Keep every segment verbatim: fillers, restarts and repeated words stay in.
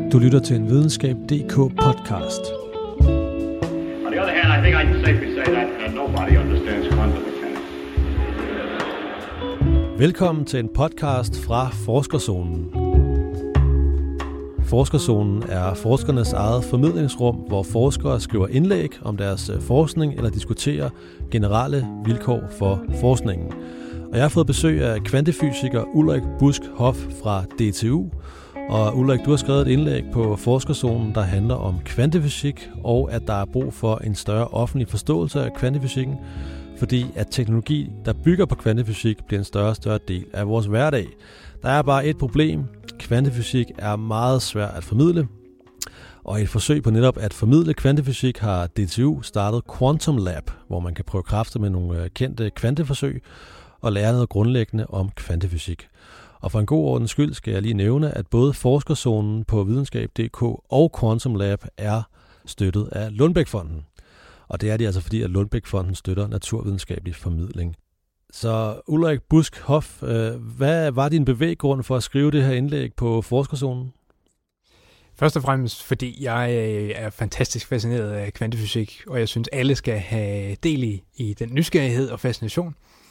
Du lytter til en videnskab punktum d k podcast. On the other hand, I think I can safely say that, that nobody understands quantum mechanics. Velkommen til en podcast fra Forskerzonen. Forskerzonen er forskernes eget formidlingsrum, hvor forskere skriver indlæg om deres forskning eller diskuterer generelle vilkår for forskningen. Og jeg har fået besøg af kvantefysiker Ulrik Busk Hoff fra D T U. Og Ulrik, du har skrevet et indlæg på Forskerzonen, der handler om kvantefysik, og at der er brug for en større offentlig forståelse af kvantefysikken, fordi at teknologi, der bygger på kvantefysik, bliver en større og større del af vores hverdag. Der er bare et problem. Kvantefysik er meget svært at formidle, og i et forsøg på netop at formidle kvantefysik har D T U startet Quantum Lab, hvor man kan prøve kræfter med nogle kendte kvanteforsøg og lære noget grundlæggende om kvantefysik. Og for en god ordens skyld skal jeg lige nævne, at både Forskerzonen på videnskab punktum d k og Quantum Lab er støttet af Lundbeck-fonden. Og det er de altså fordi, at Lundbeck-fonden støtter naturvidenskabelig formidling. Så Ulrik Busk Hoff, hvad var din bevæggrund for at skrive det her indlæg på Forskerzonen? Først og fremmest fordi jeg er fantastisk fascineret af kvantefysik, og jeg synes, alle skal have del i, i den nysgerrighed og fascination.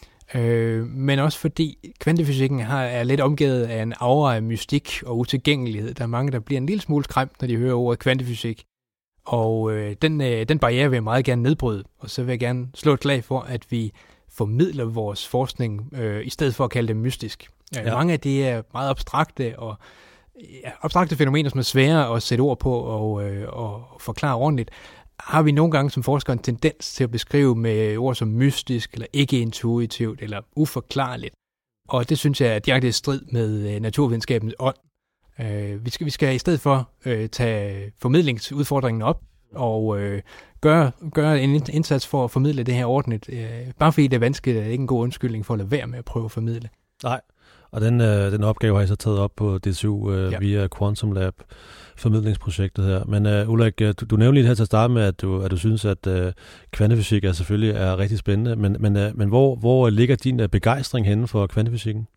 Øh, men også fordi kvantefysikken har, er lidt omgivet af en aura af mystik og utilgængelighed. Der er mange, der bliver en lille smule skræmt, når de hører ordet kvantefysik. Og øh, den, øh, den barriere vil jeg meget gerne nedbryde, og så vil jeg gerne slå et slag for, at vi formidler vores forskning, øh, i stedet for at kalde det mystisk. Ja. Mange af de er meget abstrakte, og ja, abstrakte fænomener, som er svære at sætte ord på og, øh, og forklare ordentligt, har vi nogle gange som forskere en tendens til at beskrive med ord som mystisk, eller ikke intuitivt, eller uforklarligt. Og det synes jeg er direkte i strid med naturvidenskabens ånd. Øh, vi, skal, vi skal i stedet for øh, tage formidlingsudfordringen op, og øh, gøre, gøre en indsats for at formidle det her ordentligt. Øh, bare fordi det er vanskeligt, er det ikke en god undskyldning for at lade være med at prøve at formidle. Nej, og den, øh, den opgave har jeg så taget op på D T U øh, ja. via Quantum Lab, formidlingsprojektet her. Men uh, Ulrik, du, du nævnte lige her til at starte med, at du, at du synes, at uh, kvantefysik er selvfølgelig er rigtig spændende, men, men, uh, men hvor, hvor ligger din uh, begejstring henne for kvantefysikken?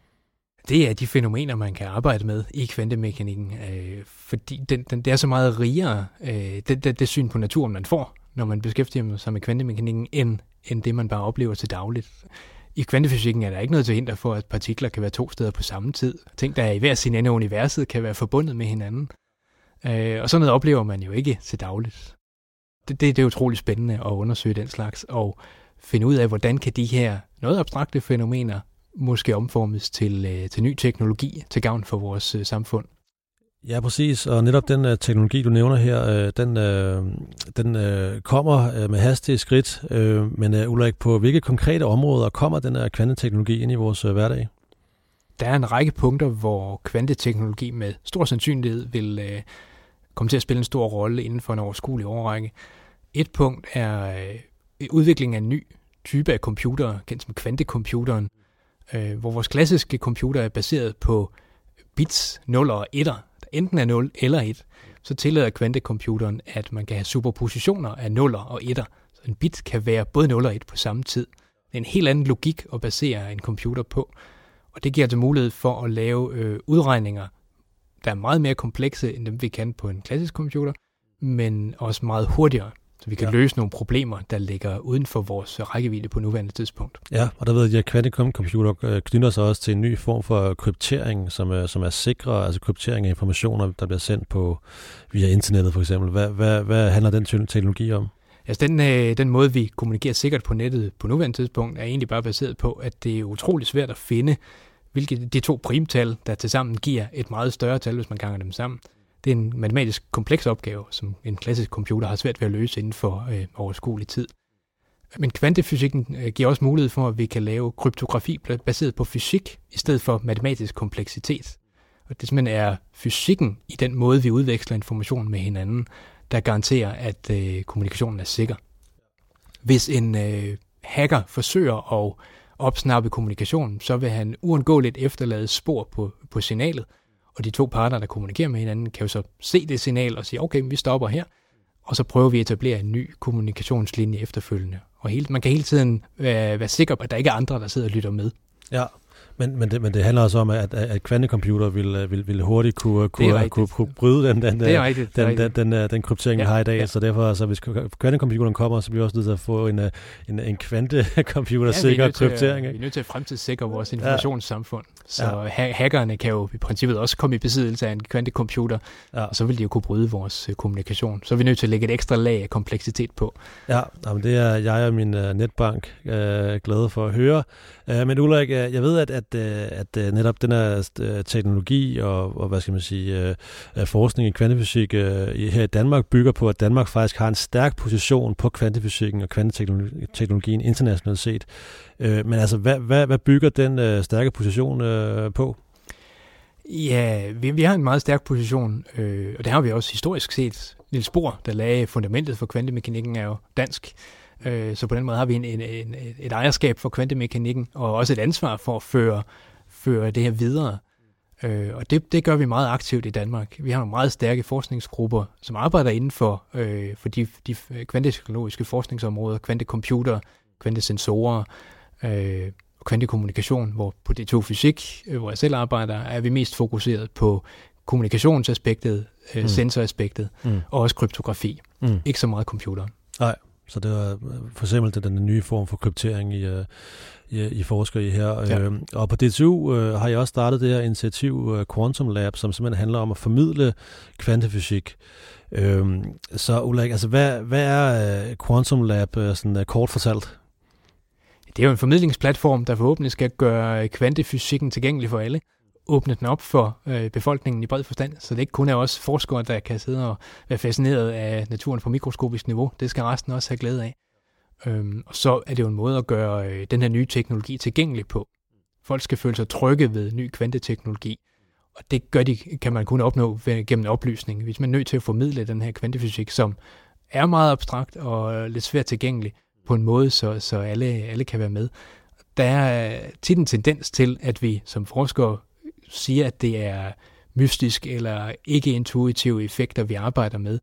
Det er de fænomener, man kan arbejde med i kvantemekanikken, øh, fordi den, den, det er så meget rigere, øh, det, det, det syn på naturen, man får, når man beskæftiger sig med kvantemekanikken, end, end det, man bare oplever til dagligt. I kvantefysikken er der ikke noget til hinder for, at partikler kan være to steder på samme tid. Ting, der er i hver sin ende af universet, kan være forbundet med hinanden. Øh, og sådan noget oplever man jo ikke til dagligt. Det, det, det er utroligt spændende at undersøge den slags, og finde ud af, hvordan kan de her noget abstrakte fænomener måske omformes til, øh, til ny teknologi til gavn for vores øh, samfund. Ja, præcis. Og netop den uh, teknologi, du nævner her, øh, den, øh, den øh, kommer øh, med hastige skridt. Øh, men uh, Ulrik, på hvilke konkrete områder kommer den her kvanteteknologi ind i vores øh, hverdag? Der er en række punkter, hvor kvanteteknologi med stor sandsynlighed vil øh, komme til at spille en stor rolle inden for en overskuelig årrække. Et punkt er øh, udviklingen af en ny type af computere, kendt som kvantecomputeren, øh, hvor vores klassiske computer er baseret på bits, nuller og etter, der enten er nul eller et. Så tillader kvantecomputeren, at man kan have superpositioner af nuller og etter. Så en bit kan være både nul og et på samme tid. Det er en helt anden logik at basere en computer på. Og det giver altså mulighed for at lave øh, udregninger, der er meget mere komplekse end dem, vi kan på en klassisk computer, men også meget hurtigere. Så vi kan ja. løse nogle problemer, der ligger uden for vores rækkevidde på nuværende tidspunkt. Ja, og der ved jeg, at kvantecomputer knytter sig også til en ny form for kryptering, som er, som er sikre, altså kryptering af informationer, der bliver sendt på via internettet for eksempel. Hvad, hvad, hvad handler den teknologi om? Altså den, øh, den måde, vi kommunikerer sikkert på nettet på nuværende tidspunkt, er egentlig bare baseret på, at det er utroligt svært at finde, hvilke de to primtal, der tilsammen giver et meget større tal, hvis man ganger dem sammen. Det er en matematisk kompleks opgave, som en klassisk computer har svært ved at løse inden for øh, overskuelig tid. Men kvantefysikken øh, giver også mulighed for, at vi kan lave kryptografi baseret på fysik, i stedet for matematisk kompleksitet. Og det simpelthen er fysikken i den måde, vi udveksler information med hinanden, der garanterer, at øh, kommunikationen er sikker. Hvis en øh, hacker forsøger at opsnappe kommunikationen, så vil han uundgåeligt efterlade spor på, på signalet, og de to parter, der kommunikerer med hinanden, kan jo så se det signal og sige, okay, vi stopper her, og så prøver vi at etablere en ny kommunikationslinje efterfølgende. Og hele, man kan hele tiden være, være sikker på, at der ikke er andre, der sidder og lytter med. Ja, Men, men, det, men det handler også om, at, at kvantecomputer vil, vil, vil hurtigt kunne, kunne, kunne, kunne bryde den, den, den, rigtigt, den, den, den, den, den kryptering, ja, vi har i dag. Ja. Så derfor, altså, hvis kvantecomputeren kommer, så bliver vi også nødt til at få en, en, en kvantecomputer-sikker ja, kryptering. Ikke? Vi er nødt til at fremtidssikre vores informationssamfund. Ja. Så ja. hackerne kan jo i princippet også komme i besiddelse af en kvantecomputer, ja. og så vil de jo kunne bryde vores kommunikation. Så er vi nødt til at lægge et ekstra lag af kompleksitet på. Ja, jamen det er jeg og min uh, netbank uh, glade for at høre. Uh, men Ulrik, uh, jeg ved, at, at, uh, at uh, netop den her uh, teknologi og, og hvad skal man sige, uh, forskning i kvantefysik uh, her i Danmark bygger på, at Danmark faktisk har en stærk position på kvantefysikken og kvanteteknologien internationalt set. Uh, men altså, hvad, hvad, hvad bygger den uh, stærke position uh, på? Ja, vi, vi har en meget stærk position, øh, og det har vi også historisk set. Niels Bohr, der lagde fundamentet for kvantemekanikken, er jo dansk. Øh, så på den måde har vi en, en, en, et ejerskab for kvantemekanikken, og også et ansvar for at føre, føre det her videre. Øh, og det, det gør vi meget aktivt i Danmark. Vi har nogle meget stærke forskningsgrupper, som arbejder inden for, øh, for de, de kvanteteknologiske forskningsområder, kvantecomputer, kvantesensorer, øh, og kvantekommunikation, hvor på D to Fysik, hvor jeg selv arbejder, er vi mest fokuseret på kommunikationsaspektet, øh, mm. sensoraspektet, mm. og også kryptografi. Mm. Ikke så meget computer. Nej, så det var for eksempel den nye form for kryptering, I, I, I forsker i her. Ja. Øh, og på D T U øh, har jeg også startet det her initiativ uh, Quantum Lab, som simpelthen handler om at formidle kvantefysik. Øh, så Ulrik, altså hvad, hvad er uh, Quantum Lab uh, sådan uh, kort fortalt? Det er jo en formidlingsplatform, der forhåbentlig skal gøre kvantefysikken tilgængelig for alle. Åbne den op for øh, befolkningen i bred forstand, så det ikke kun er os forskere, der kan sidde og være fascineret af naturen på mikroskopisk niveau. Det skal resten også have glæde af. Øhm, og så er det jo en måde at gøre øh, den her nye teknologi tilgængelig på. Folk skal føle sig trygge ved ny kvanteteknologi, og det gør de, kan man kun opnå ved, gennem oplysning. Hvis man er nødt til at formidle den her kvantefysik, som er meget abstrakt og lidt svært tilgængelig, på en måde, så, så alle, alle kan være med. Der er tit en tendens til, at vi som forskere siger, at det er mystisk eller ikke intuitive effekter, vi arbejder med.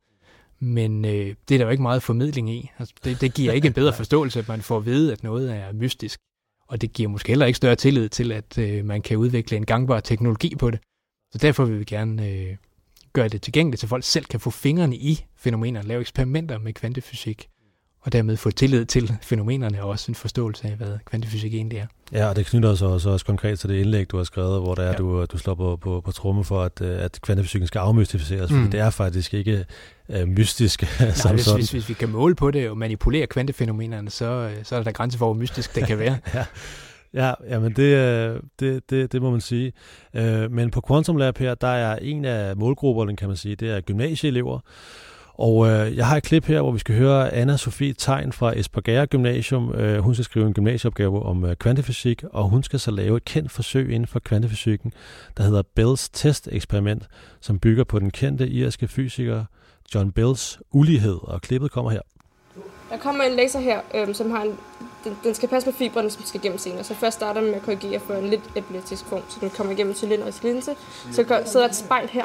Men øh, det er der jo ikke meget formidling i. Altså, det, det giver ikke en bedre forståelse, at man får at vide, at noget er mystisk. Og det giver måske heller ikke større tillid til, at øh, man kan udvikle en gangbar teknologi på det. Så derfor vil vi gerne øh, gøre det tilgængeligt, så folk selv kan få fingrene i fænomener, lave eksperimenter med kvantefysik, og dermed få tillid til fænomenerne og også en forståelse af, hvad kvantefysik egentlig er. Ja, og det knytter sig også, også konkret til det indlæg, du har skrevet, hvor der er, ja. du, du slår på, på, på tromme for, at, at kvantefysikken skal afmystificeres, mm. fordi det er faktisk ikke uh, mystisk. Nej, som hvis, hvis, hvis vi kan måle på det og manipulere kvantefænomenerne, så, så er der grænser for, hvor mystisk det kan være. ja. Ja, jamen det, det, det, det må man sige. Men på Quantum Lab her, der er en af målgrupperne, kan man sige, det er gymnasieelever. Og øh, jeg har et klip her, hvor vi skal høre Anna Sofie Tegn fra Espergærde Gymnasium. Øh, hun skal skrive en gymnasieopgave om øh, kvantefysik, og hun skal så lave et kendt forsøg inden for kvantefysikken, der hedder Bells test-eksperiment, som bygger på den kendte irske fysiker John Bells ulighed. Og klippet kommer her. Der kommer en laser her, øh, som har en, den, den skal passe med fibrene, som skal igennem senere. Så først starter den med at korrigere for en lidt epileptisk form, så den kommer igennem cylindrisk linse. Så gør, sidder der et spejl her,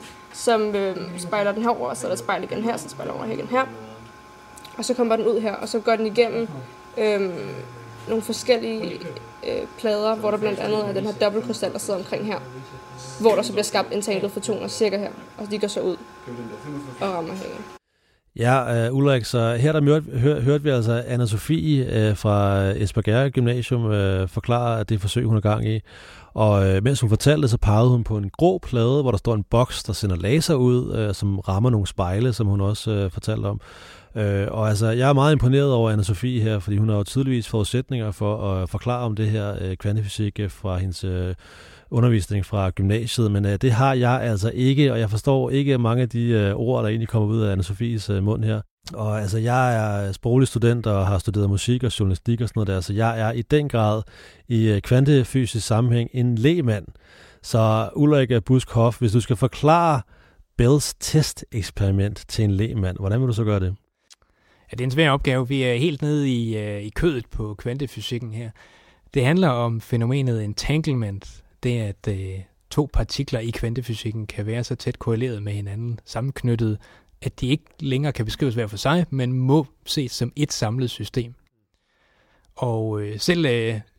som øh, spejler den herover, og så er der et spejl igen her, så spejler over igen her. Og så kommer den ud her, og så går den igennem øh, nogle forskellige øh, plader, hvor der blandt andet er den her dobbeltkrystal, der sidder omkring her, hvor der så bliver skabt entanglede fotoner cirka her, og de går så ud og rammer her. Ja, uh, Ulrik, så her der mørte, hør, hørte vi altså Anna Sofie uh, fra Espergærde Gymnasium uh, forklare, at det forsøg, hun er gang i. Og uh, mens hun fortalte, så pegede hun på en grå plade, hvor der står en boks, der sender laser ud, uh, som rammer nogle spejle, som hun også uh, fortalte om. Uh, og altså, jeg er meget imponeret over Anna Sofie her, fordi hun har jo tydeligvis forudsætninger for at forklare om det her uh, kvantefysik fra hendes uh, undervisning fra gymnasiet, men uh, det har jeg altså ikke, og jeg forstår ikke mange af de uh, ord, der egentlig kommer ud af Anna Sofies uh, mund her. Og altså, jeg er sproglig student og har studeret musik og journalistik og sådan noget der, så jeg er i den grad i uh, kvantefysisk sammenhæng en lægmand. Så Ulrik Buskhoff, hvis du skal forklare Bells test-eksperiment til en lægmand, hvordan vil du så gøre det? Ja, det er en svær opgave. Vi er helt nede i, uh, i kødet på kvantefysikken her. Det handler om fænomenet entanglement. Det er, at uh, to partikler i kvantefysikken kan være så tæt korreleret med hinanden, sammenknyttet, at de ikke længere kan beskrives hver for sig, men må ses som et samlet system. Og øh, selv øh,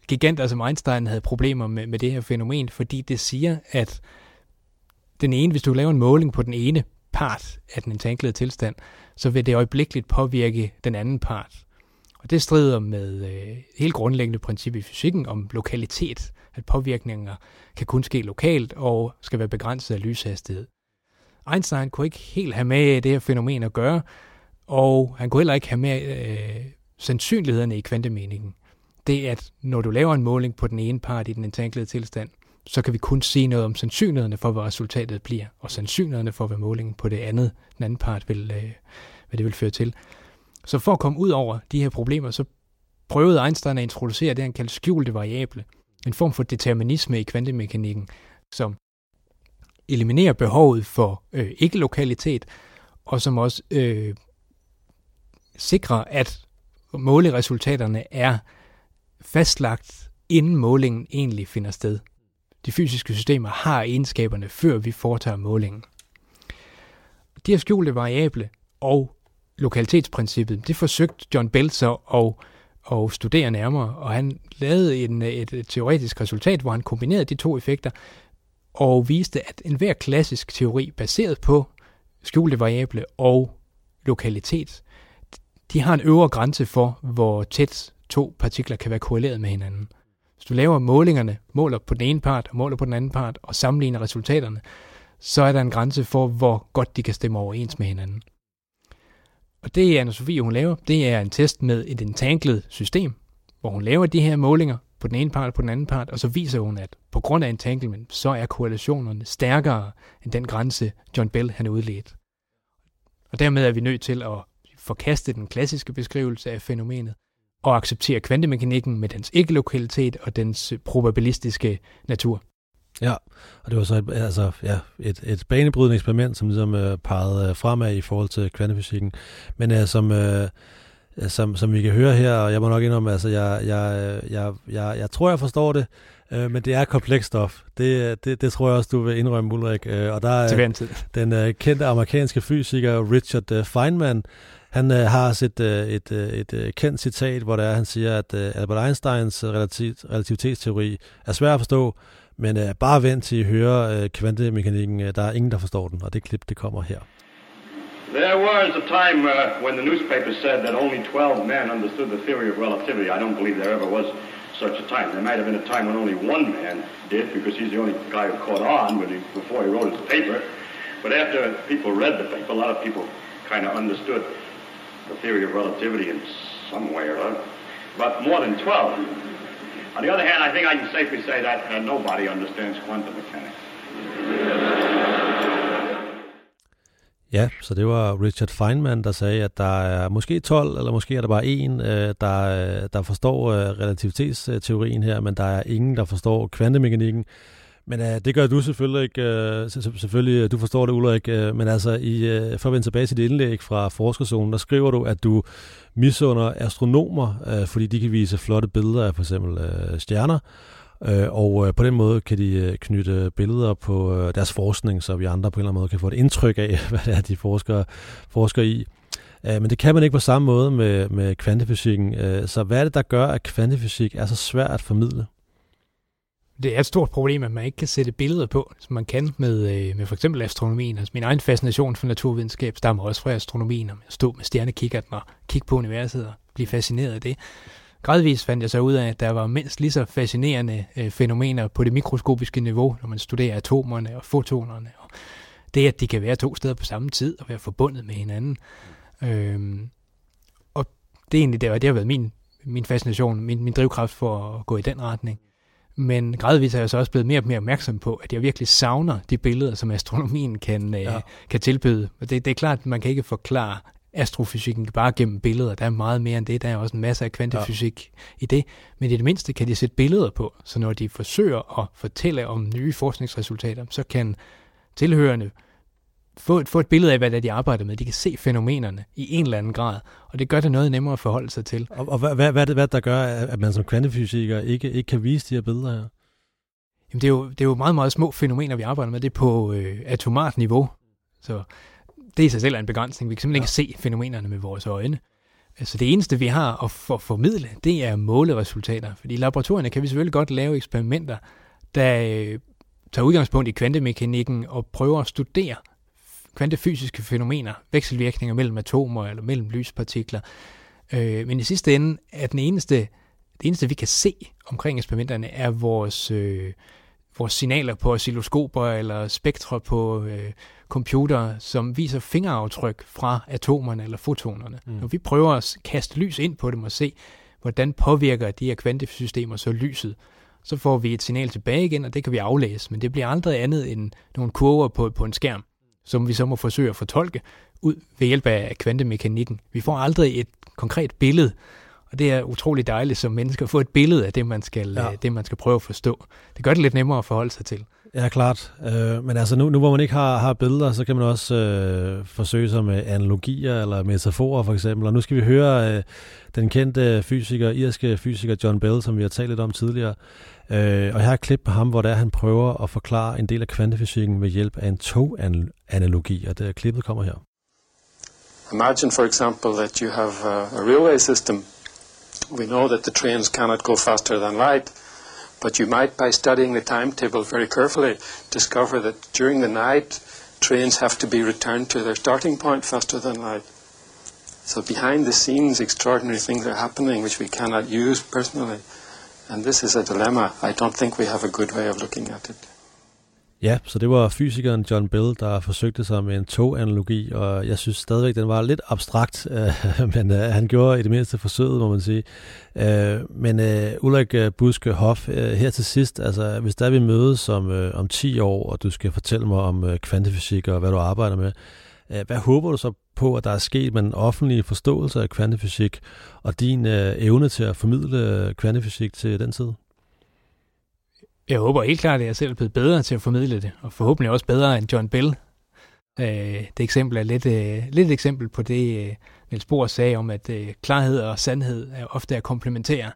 giganter som Einstein havde problemer med, med det her fænomen, fordi det siger, at den ene, hvis du laver en måling på den ene part af den entanglede tilstand, så vil det øjeblikkeligt påvirke den anden part. Og det strider med øh, helt grundlæggende princip i fysikken om lokalitet, at påvirkninger kan kun ske lokalt og skal være begrænset af lyshastighed. Einstein kunne ikke helt have med det her fænomen at gøre, og han kunne heller ikke have med øh, sandsynlighederne i kvantemeningen. Det er, at når du laver en måling på den ene part i den entanglede tilstand, så kan vi kun sige noget om sandsynlighederne for, hvad resultatet bliver, og sandsynlighederne for, hvad målingen på det andet, den anden part, vil, øh, hvad det vil føre til. Så for at komme ud over de her problemer, så prøvede Einstein at introducere det, han kaldte skjulte variable. En form for determinisme i kvantemekanikken, som eliminerer behovet for øh, ikke-lokalitet, og som også øh, sikrer, at måleresultaterne er fastlagt, inden målingen egentlig finder sted. De fysiske systemer har egenskaberne, før vi foretager målingen. De her skjulte variable og lokalitetsprincippet, det forsøgte John Bell så at, at studere nærmere, og han lavede en, et, et teoretisk resultat, hvor han kombinerede de to effekter, og viste, at enhver klassisk teori baseret på skjulte variable og lokalitet, de har en øvre grænse for, hvor tæt to partikler kan være korreleret med hinanden. Hvis du laver målingerne, måler på den ene part og måler på den anden part, og sammenligner resultaterne, så er der en grænse for, hvor godt de kan stemme overens med hinanden. Og det Anna-Sophie, hun laver, det er en test med et entanglet system, hvor hun laver de her målinger på den ene part og på den anden part, og så viser hun, at på grund af entanglement, så er korrelationerne stærkere end den grænse, John Bell han udledt. Og dermed er vi nødt til at forkaste den klassiske beskrivelse af fænomenet, og acceptere kvantemekanikken med dens ikke-lokalitet og dens probabilistiske natur. Ja, og det var så et, altså, ja, et, et banebrydende eksperiment, som ligesom øh, pegede fremad i forhold til kvantefysikken. Men øh, som, øh, som, som vi kan høre her, og jeg må nok indrømme, altså, jeg, jeg, jeg, jeg, jeg tror, jeg forstår det, øh, men det er komplekst stof. Det, det, det tror jeg også, du vil indrømme, Ulrik. Øh, og der er den øh, kendte amerikanske fysiker Richard øh, Feynman. Han øh, har også et, øh, et, øh, et øh, kendt citat, hvor der er, han siger, at øh, Albert Einsteins relativ, relativitetsteori er svær at forstå, men øh, bare vent til at høre øh, kvantemekanikken. Øh, der er ingen, der forstår den, og det klip, det kommer her. There was a time uh, when the newspaper said that only twelve men understood the theory of relativity. I don't believe there ever was such a time. There might have been a time when only one man did, because he's the only guy who caught on when he, before he wrote his paper. But after people read the paper, a lot of people kind of understood the theory of relativity in some way or other. But more than twelve. On the other hand, I think I can safely say that uh, nobody understands quantum mechanics. Ja, så det var Richard Feynman, der sagde, at der er måske tolv, eller måske er der bare en, der, der forstår relativitetsteorien her, men der er ingen, der forstår kvantemekanikken. Men uh, det gør du selvfølgelig ikke. Uh, selvfølgelig, du forstår det, Ulrik. Uh, men altså, i, uh, for at vende tilbage til dit indlæg fra Forskerzonen, der skriver du, at du misunder astronomer, uh, fordi de kan vise flotte billeder af for eksempel uh, stjerner. Uh, og uh, på den måde kan de uh, knytte billeder på uh, deres forskning, så vi andre på en eller anden måde kan få et indtryk af, hvad det er, de forsker, forsker i. Uh, men det kan man ikke på samme måde med, med kvantefysikken. Uh, så hvad er det, der gør, at kvantefysik er så svært at formidle? Det er et stort problem, at man ikke kan sætte billeder på, som man kan med, med for eksempel astronomien. Altså min egen fascination for naturvidenskab stammer også fra astronomien, om at stå med stjernekikkerten og kigge på universet og blive fascineret af det. Gradvist fandt jeg så ud af, at der var mindst lige så fascinerende øh, fænomener på det mikroskopiske niveau, når man studerer atomerne og fotonerne. Og det, at de kan være to steder på samme tid og være forbundet med hinanden. Øhm, og det er egentlig det, det har været min, min fascination, min, min drivkraft for at gå i den retning. Men gradvist er jeg så også blevet mere og mere opmærksom på, at jeg virkelig savner de billeder, som astronomien kan, ja. øh, kan tilbyde. Og det, det er klart, at man kan ikke forklare astrofysikken bare gennem billeder. Der er meget mere end det. Der er også en masse af kvantefysik ja. i det. Men i det mindste kan de sætte billeder på, så når de forsøger at fortælle om nye forskningsresultater, så kan tilhørende få et, få et billede af, hvad det er, de arbejder med. De kan se fænomenerne i en eller anden grad, og det gør det noget nemmere at forholde sig til. Og, og hvad, hvad er det, hvad der gør, at man som kvantefysiker ikke, ikke kan vise de her billeder her? Jamen, det er jo, det er jo meget, meget små fænomener, vi arbejder med. Det er på øh, atomart niveau. Så det i sig selv er en begrænsning. Vi kan simpelthen ja. ikke se fænomenerne med vores øjne. Altså det eneste, vi har at for formidle, det er måleresultater. Fordi i laboratorierne kan vi selvfølgelig godt lave eksperimenter, der øh, tager udgangspunkt i kvantemekanikken og prøver at studere kvantefysiske fænomener, vekselvirkninger mellem atomer eller mellem lyspartikler. Øh, men i sidste ende er den eneste, det eneste, vi kan se omkring eksperimenterne, er vores, øh, vores signaler på oscilloskoper eller spektre på øh, computere, som viser fingeraftryk fra atomerne eller fotonerne. Mm. Når vi prøver at kaste lys ind på dem og se, hvordan påvirker de her kvantesystemer så lyset, så får vi et signal tilbage igen, og det kan vi aflæse, men det bliver aldrig andet end nogle kurver på, på en skærm, som vi så må forsøge at fortolke ud ved hjælp af kvantemekanikken. Vi får aldrig et konkret billede, og det er utroligt dejligt som mennesker at få et billede af det, man skal, ja. det, man skal prøve at forstå. Det gør det lidt nemmere at forholde sig til. Ja, klart. Øh, men altså nu, nu hvor man ikke har, har billeder, så kan man også øh, forsøge sig med analogier eller metaforer for eksempel. Og nu skal vi høre øh, den kendte fysiker, irske fysiker John Bell, som vi har talt lidt om tidligere. Øh, og jeg har et klip på ham, hvor der han prøver at forklare en del af kvantefysikken ved hjælp af en toganalogi, og det klippet kommer her. Imagine, for example, that you have a, a railway system. We know that the trains cannot go faster than light, but you might, by studying the timetable very carefully, discover that during the night, trains have to be returned to their starting point faster than light. So behind the scenes, extraordinary things are happening which we cannot use personally. And this is a dilemma. I don't think we have a good way of looking at it. Ja, så det var fysikeren John Bell, der forsøgte sig med en toganalogi, og jeg synes stadigvæk, den var lidt abstrakt, øh, men øh, han gjorde i det mindste forsøget, må man sige. Øh, men øh, Ulrik Busk Hoff, øh, her til sidst, altså hvis der vi mødes om, øh, om ti år, og du skal fortælle mig om øh, kvantefysik og hvad du arbejder med, øh, hvad håber du så på, at der er sket med den offentlige forståelse af kvantefysik, og din øh, evne til at formidle kvantefysik til den tid? Jeg håber helt klart, at jeg selv er blevet bedre til at formidle det, og forhåbentlig også bedre end John Bell. Det eksempel er lidt, lidt et eksempel på det, Niels Bohr sagde om, at klarhed og sandhed ofte er komplementære.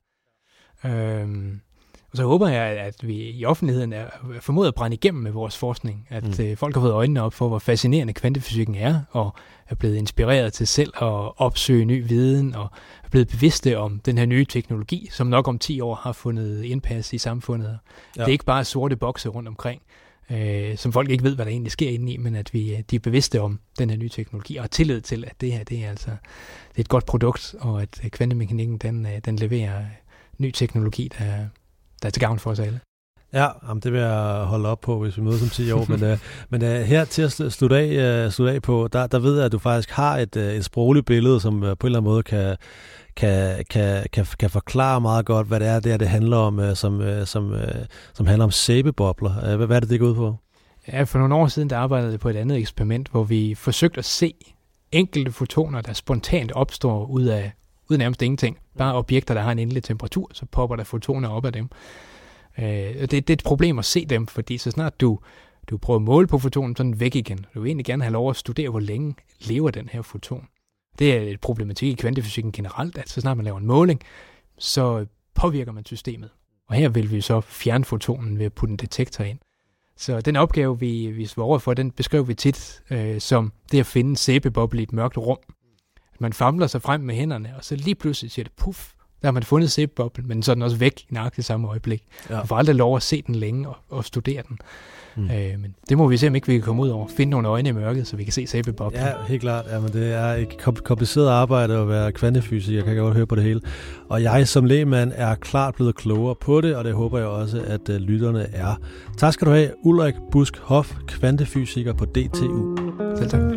Og så håber jeg, at vi i offentligheden er formået at brænde igennem med vores forskning, at mm. folk har fået øjnene op for, hvor fascinerende kvantefysikken er, og er blevet inspireret til selv at opsøge ny viden, og er blevet bevidste om den her nye teknologi, som nok om ti år har fundet indpas i samfundet. Ja. Det er ikke bare sorte bokse rundt omkring, øh, som folk ikke ved, hvad der egentlig sker inde i, men at vi de er bevidste om den her nye teknologi, og har tillid til, at det her det er, altså, det er et godt produkt, og at kvantemekanikken den, den leverer ny teknologi, der der er til gavn for os alle. Ja, jamen det vil jeg holde op på, hvis vi mødes om ti år. men uh, men uh, her til at slutte af, uh, slutte af på, der, der ved jeg, at du faktisk har et, uh, et sprogligt billede, som uh, på en eller anden måde kan, kan, kan, kan, kan forklare meget godt, hvad det er, det, er, det handler om, uh, som, uh, som, uh, som handler om sæbebobler. Uh, hvad, hvad er det, det går ud på? Ja, for nogle år siden, der arbejdede jeg på et andet eksperiment, hvor vi forsøgte at se enkelte fotoner, der spontant opstår ud af ud af nærmest ingenting. Bare objekter, der har en endelig temperatur, så popper der fotoner op af dem. Øh, det, det er et problem at se dem, fordi så snart du, du prøver at måle på fotonen, så er den væk igen. Du vil egentlig gerne have lov at studere, hvor længe lever den her foton. Det er et problematik i kvantefysikken generelt, at så snart man laver en måling, så påvirker man systemet. Og her vil vi så fjerne fotonen ved at putte en detektor ind. Så den opgave, vi, vi svarer over for, den beskriver vi tit øh, som det at finde en sæbeboble i et mørkt rum. Man famler sig frem med hænderne, og så lige pludselig siger det puff, der har man fundet sæbeboblen, men så er den også væk i nøjagtigt samme øjeblik. Ja. Man får aldrig lov at se den længe og, og studere den. Mm. Øh, men det må vi se, om ikke vi kan komme ud over. Finde nogle øjne i mørket, så vi kan se sæbeboblen. Ja, helt klart. Jamen, det er et kompliceret arbejde at være kvantefysiker. Jeg kan godt høre på det hele. Og jeg som lægmand er klart blevet klogere på det, og det håber jeg også, at uh, lytterne er. Tak skal du have, Ulrik Busk Hoff, kvantefysiker på D T U. Selv tak.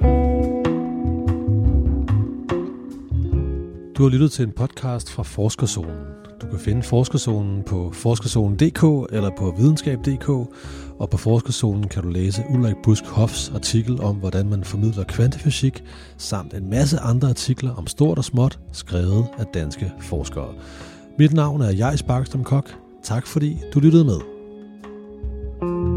Du har lyttet til en podcast fra Forskerzonen. Du kan finde Forskerzonen på forskerzonen punktum d k eller på videnskab punktum d k, og på Forskerzonen kan du læse Ulrik Busk Hoffs artikel om, hvordan man formidler kvantefysik, samt en masse andre artikler om stort og småt, skrevet af danske forskere. Mit navn er Jais Barkstrøm Kok. Tak fordi du lyttede med.